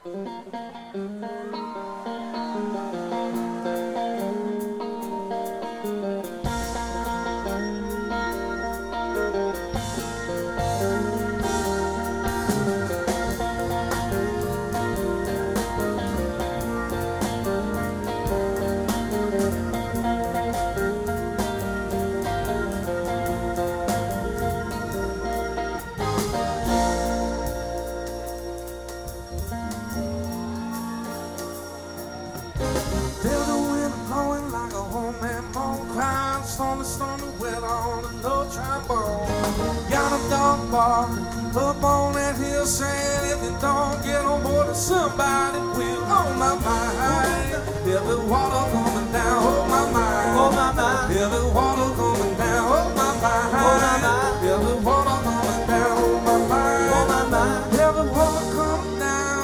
Up on that hill saying if you don't get on board with somebody will on my mind. Every water coming down, oh my mind, oh my mind. Every water coming down, oh my mind, oh my mind. Every water coming down, oh my mind, oh my mind. Every water coming down.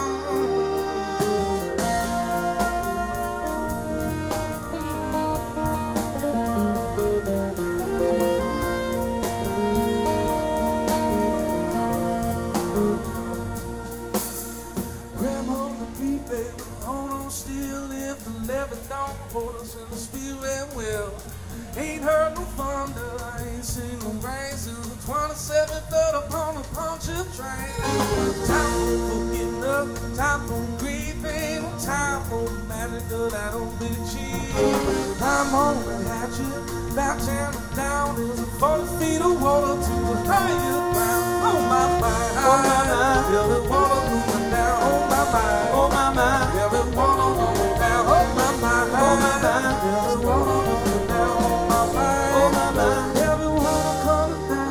Don't put us in the spirit well. Ain't heard no thunder, I ain't seen no rain since the 27th upon a puncture train. Time for getting up, time for grieving, time for the manager that don't be cheap. I'm on the hatchet, about channel down, there's a 40 feet of water to the higher ground. Oh my mind, oh my mind, every water coming down. Oh my mind, oh my mind, every water coming down. Oh my mind, oh my mind, every water coming down. Oh my mind, oh my mind, every water coming down.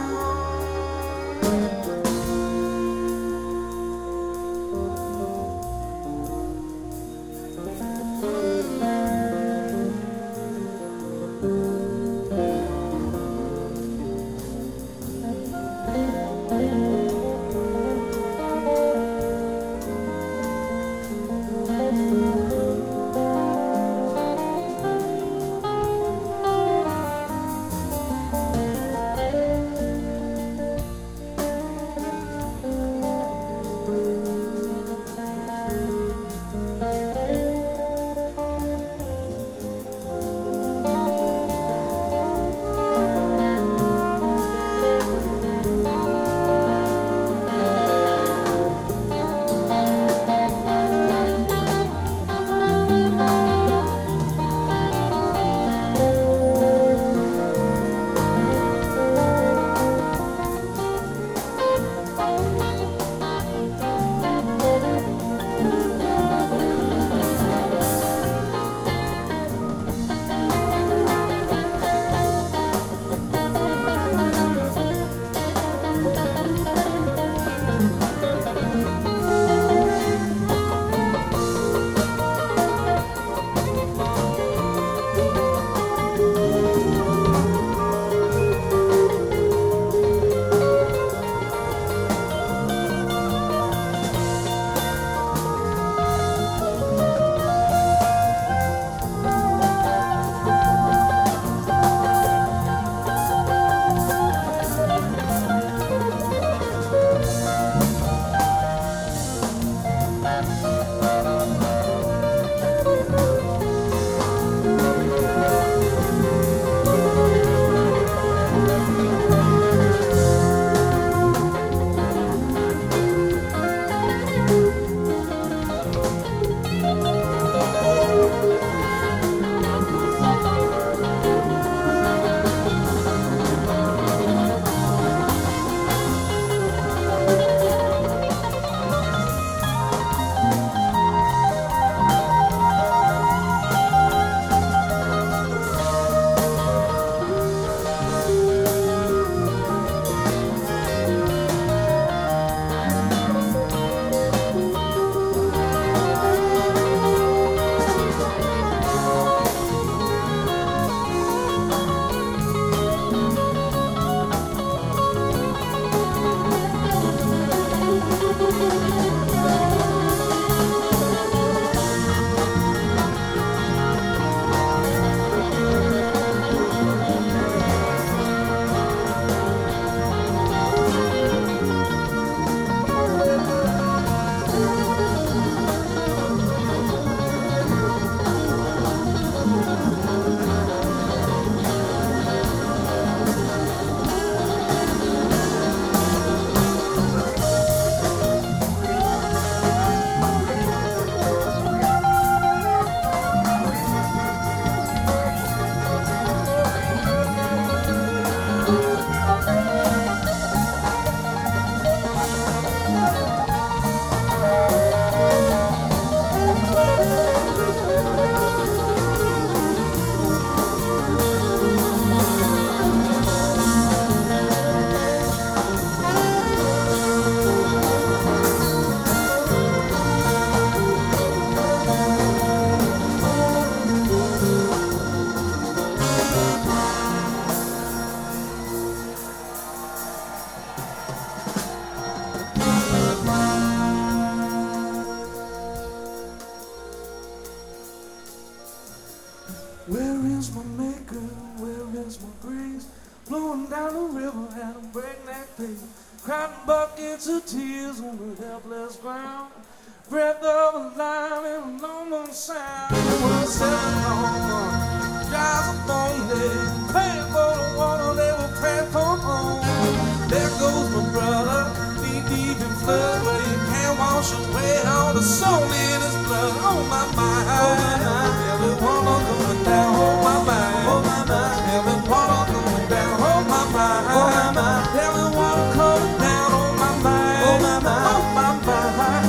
Where is my maker? Where is my grace? Blowing down the river at a breakneck pace. Crying buckets of tears on the helpless ground. Breath of a lion and a lone sound. Was selling home, drives a bonehead. Praying for the water, they were praying for home. There goes my brother, knee deep in flood, but he can't wash away all the soul in his blood. Oh my mind, every water going down. Oh my mind, every water going down. Oh my mind, every water coming down. Oh my mind, oh my mind, oh my mind.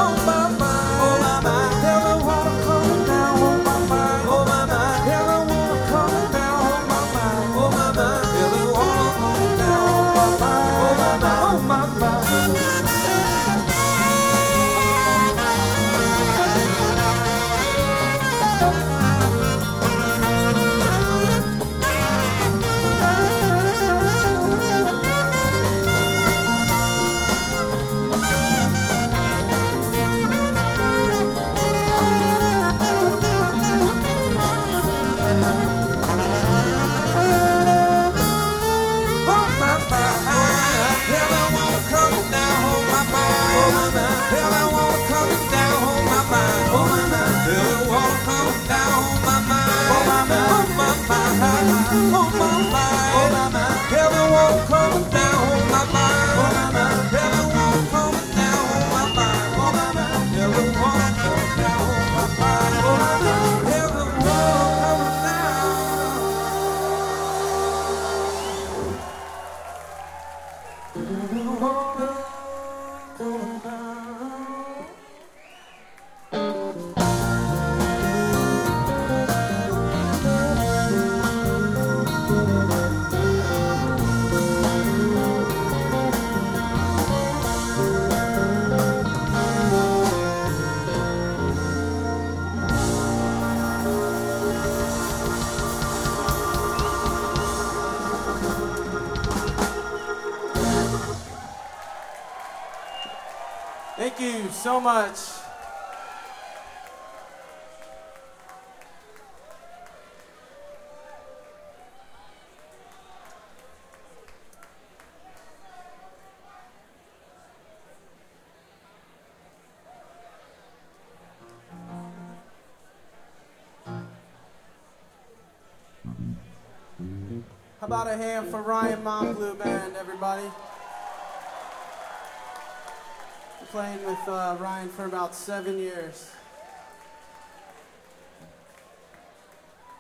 Thank you so much. How about a hand for Ryan Montbleu Band, everybody? Playing with Ryan for about 7 years.